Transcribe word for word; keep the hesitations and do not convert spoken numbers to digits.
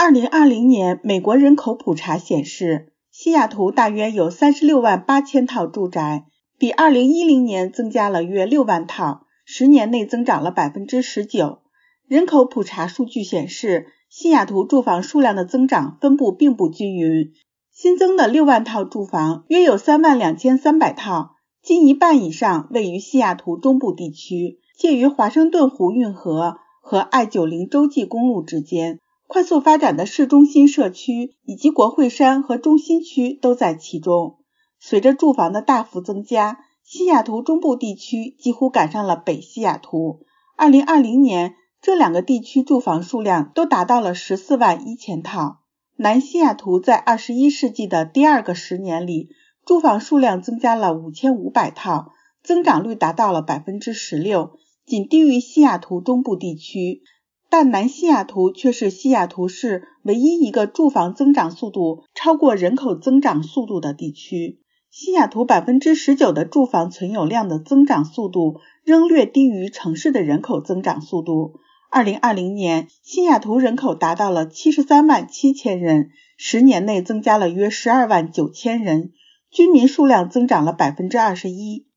二零二零年美国人口普查显示，西雅图大约有三十六万八千套住宅，比二零一零年增加了约六万套，十年内增长了 百分之十九。 人口普查数据显示，西雅图住房数量的增长分布并不均匀，新增的六万套住房约有三万两千三百套，近一半以上位于西雅图中部地区，介于华盛顿湖运河和 I 九十 洲际公路之间。快速发展的市中心社区以及国会山和中心区都在其中。随着住房的大幅增加，西雅图中部地区几乎赶上了北西雅图。二零二零年，这两个地区住房数量都达到了十四万一千套。南西雅图在二十一世纪的第二个十年里，住房数量增加了五千五百套，增长率达到了 百分之十六， 仅低于西雅图中部地区。但南西雅图却是西雅图市唯一一个住房增长速度超过人口增长速度的地区。西雅图 百分之十九 的住房存有量的增长速度仍略低于城市的人口增长速度。二零二零年，西雅图人口达到了七十三万七千人，十年内增加了约十二万九千人，居民数量增长了 百分之二十一。